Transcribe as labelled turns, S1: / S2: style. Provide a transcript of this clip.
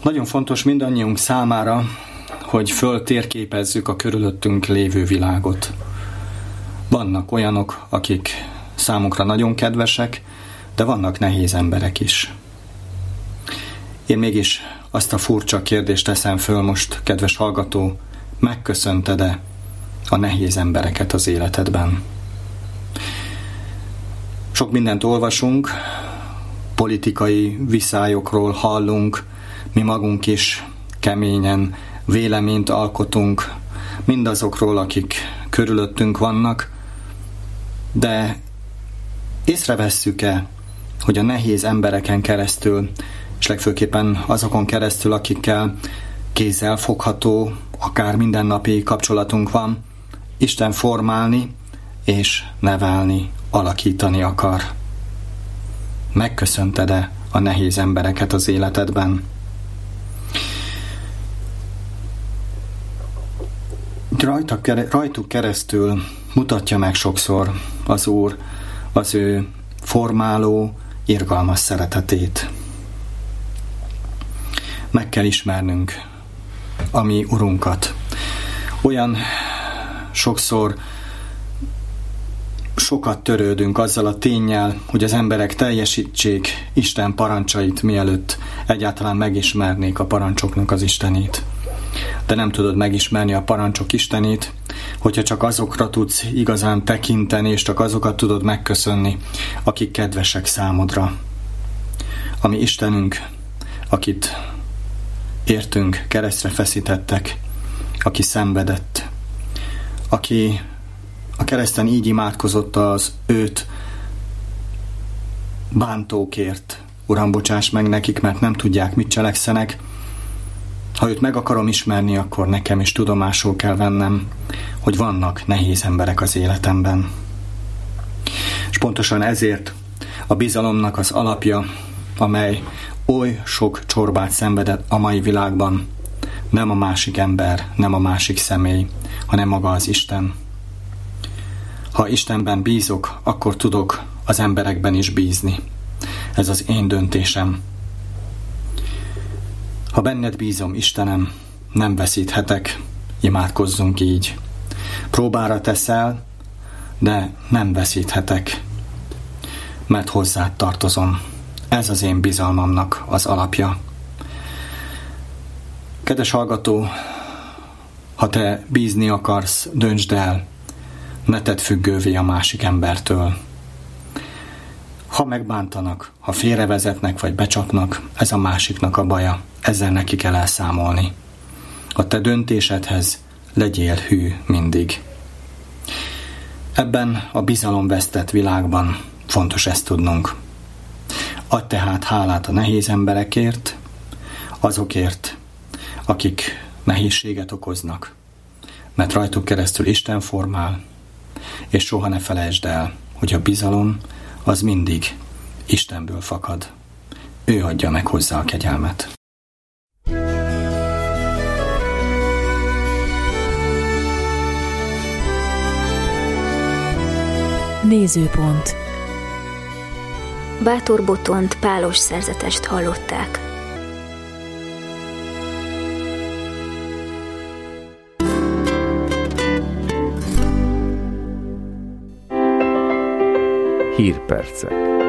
S1: Nagyon fontos mindannyiunk számára, hogy föltérképezzük a körülöttünk lévő világot. Vannak olyanok, akik számunkra nagyon kedvesek, de vannak nehéz emberek is. Én mégis azt a furcsa kérdést teszem föl most, kedves hallgató, megköszönted-e a nehéz embereket az életedben? Sok mindent olvasunk, politikai viszályokról hallunk, mi magunk is keményen véleményt alkotunk mindazokról, akik körülöttünk vannak, de észrevesszük-e, hogy a nehéz embereken keresztül, és legfőképpen azokon keresztül, akikkel kézzel fogható, akár mindennapi kapcsolatunk van, Isten formálni és nevelni, alakítani akar. Megköszönted-e a nehéz embereket az életedben? Rajtuk keresztül mutatja meg sokszor az Úr az ő formáló, irgalmas szeretetét. Meg kell ismernünk a mi Urunkat. Olyan sokszor sokat törődünk azzal a ténnyel, hogy az emberek teljesítsék Isten parancsait, mielőtt egyáltalán megismernék a parancsoknak az Istenét. De nem tudod megismerni a parancsok Istenét, hogyha csak azokra tudsz igazán tekinteni, és csak azokat tudod megköszönni, akik kedvesek számodra. Ami Istenünk, akit értünk, keresztre feszítettek, aki szenvedett, aki a kereszten így imádkozott az őt bántókért. Uram, bocsáss meg nekik, mert nem tudják, mit cselekszenek. Ha őt meg akarom ismerni, akkor nekem is tudomásul kell vennem, hogy vannak nehéz emberek az életemben. És pontosan ezért a bizalomnak az alapja, amely oly sok csorbát szenvedett a mai világban, nem a másik ember, nem a másik személy, hanem maga az Isten. Ha Istenben bízok, akkor tudok az emberekben is bízni. Ez az én döntésem. Ha benned bízom, Istenem, nem veszíthetek, imádkozzunk így. Próbára teszel, de nem veszíthetek, mert hozzád tartozom. Ez az én bizalmamnak az alapja. Kedves hallgató, ha te bízni akarsz, döntsd el, ne tedd függővé a másik embertől. Ha megbántanak, ha félrevezetnek vagy becsapnak, ez a másiknak a baja, ezzel neki kell elszámolni. A te döntésedhez legyél hű mindig. Ebben a bizalomvesztett világban fontos ezt tudnunk. Adj tehát hálát a nehéz emberekért, azokért, akik nehézséget okoznak, mert rajtuk keresztül Isten formál, és soha ne felejtsd el, hogy a bizalom az mindig Istenből fakad. Ő adja meg hozzá a kegyelmet.
S2: Nézőpont.
S3: Bátor Botont pálos szerzetest hallották.
S4: Hírpercek.